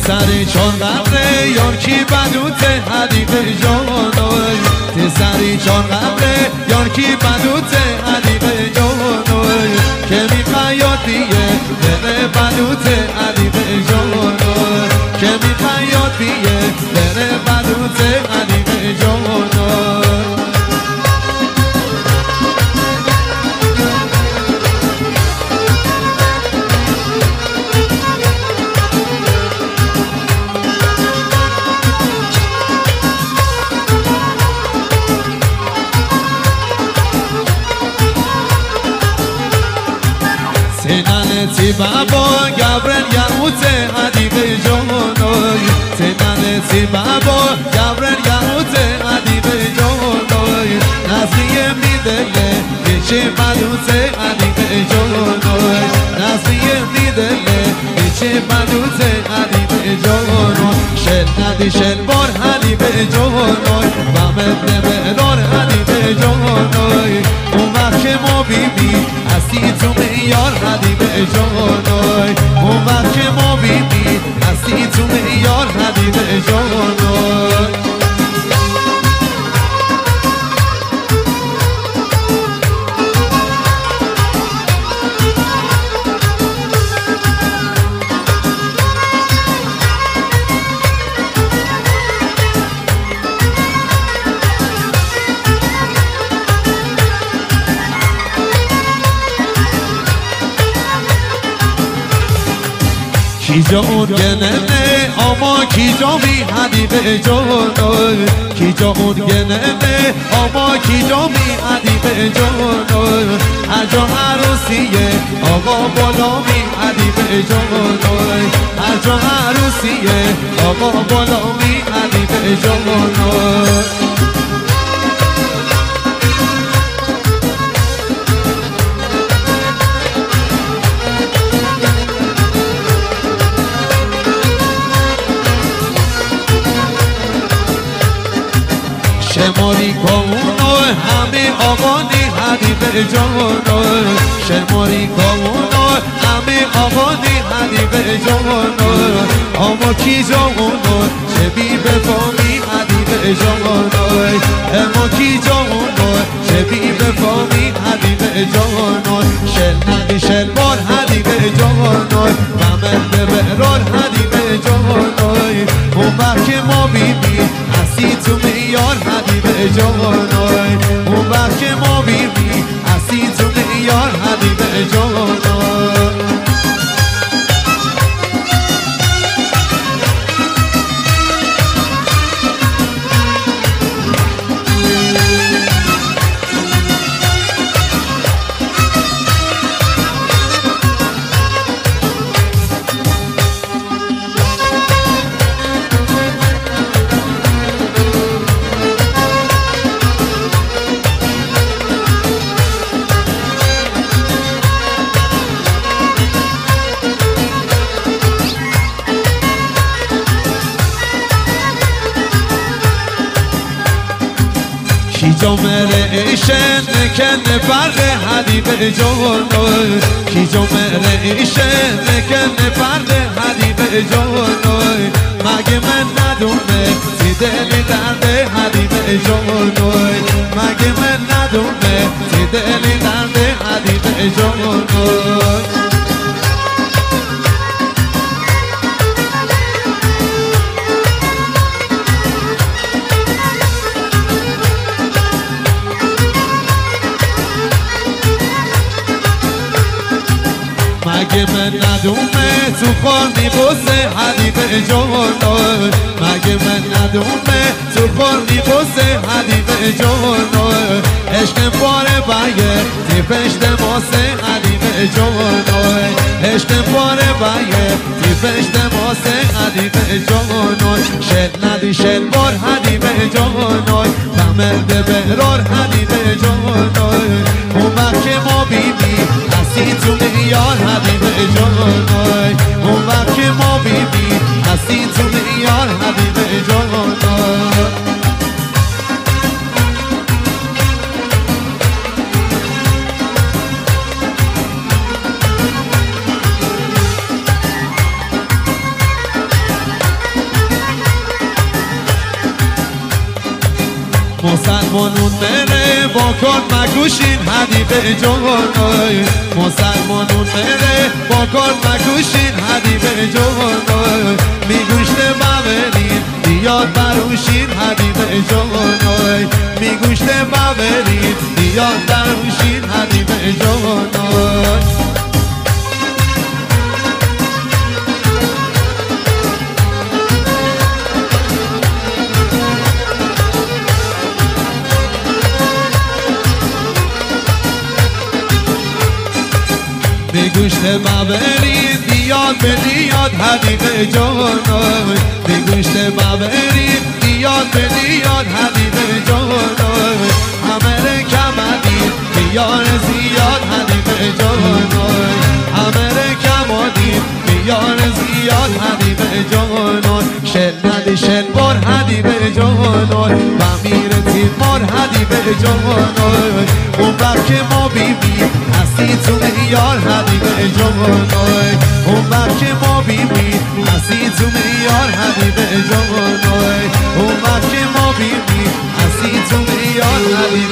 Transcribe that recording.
سری چون قبره یار کی بدوته حدیق جانوی تی سری چون قبره یار کی بدوته حدیق جانوی که میخوای یادیه بره بدوته حدیق جانوی که میخوای یادیه بره بدوته حدیق جانوی سینانتی بابا گبرن یعوت حدیق جانوی سینانتی بابا گبرن یعوت حدیق جانوی نزدیه میدله بیچه بدوت حدیق جانوی نزدیه میدله بیچه بدوت حدیق جانوی شل ندی شل بار حدیق جانوی بامت نبرار حدیق جانوی اون وقت که ما بیبی هستی تو میار حدیق جانوی اون وقت که ما بیبی هستی تو میار حدیق جانوی کی جا اون گنه اما کی جا می حدیق جانوی کی جا اون گنه اما کی جا می حدیق جانوی هر جا عروسیه آقا بالا می حدیق جانوی هر جا عروسیه آقا بالا می حدیق جانوی شماری کامونو همه آقانی حدیق جانوی شماری کامونو همه آقانی حدیق جانوی اما کی جانو چه بی بفامی حدیق جانوی اما کی جانو چه بی بفامی حدیق جانوی شل ندی شل بار حدیق جانوی بمت برار حدیق جانوی اون وقت که ما بیبی هستی تو میار حدیق جانوی اون وقت که ما بیبی هستی تو میار حدیق جانوی کی جا مره ایشن نکن فرق حدیق جانوی کی جا مره ایشن نکن فرق حدیق جانوی مگه من ندونه سی دلی درد حدیق جانوی مگه من ندونه سی دلی درد حدیق جانوی مگه من ندومه تو خورنی بوسه حدیق جانوی مگه من ندومه تو خورنی بوسه حدیق جانوی عشق باره بایه تی پشت ماسه حدیق جانوی عشق باره بایه تی پشت ماسه حدیق جانوی شل ندی شل بار حدیق جانوی بمرد برار حدیق جانوی اون وقت که ما بیبی هستی تو میار حدیق جانوی اون وقت که ما بیبی هستی تو میار حدیق جانوی مسلمانون بره با کن مگوشین حدیب جانای مسلمانون بره با کن مگوشین حدیب جانای میگوشت ببرین بیاد بروشین حدیب جانای میگوشت ببرین بیاد بروشین حدیب جانای به گوشت ببرید بیاد به دیاد حدیب جانای به گوشت ببرید بیاد به دیاد حدیب جانای همه کمدید بیار زیاد حدیب جانای همه کمدید بیار زیاد حدیب جانای شل ندی شل بار حدیب جانای و میره تیر بار حدیب جانای اون وقت که ما بیبیم هستی تو میار حدیب جانای اون وقت که ما بیبیم هستی تو میار حدیب جانای اون وقت که ما بیبیم هستی تو میار حدیب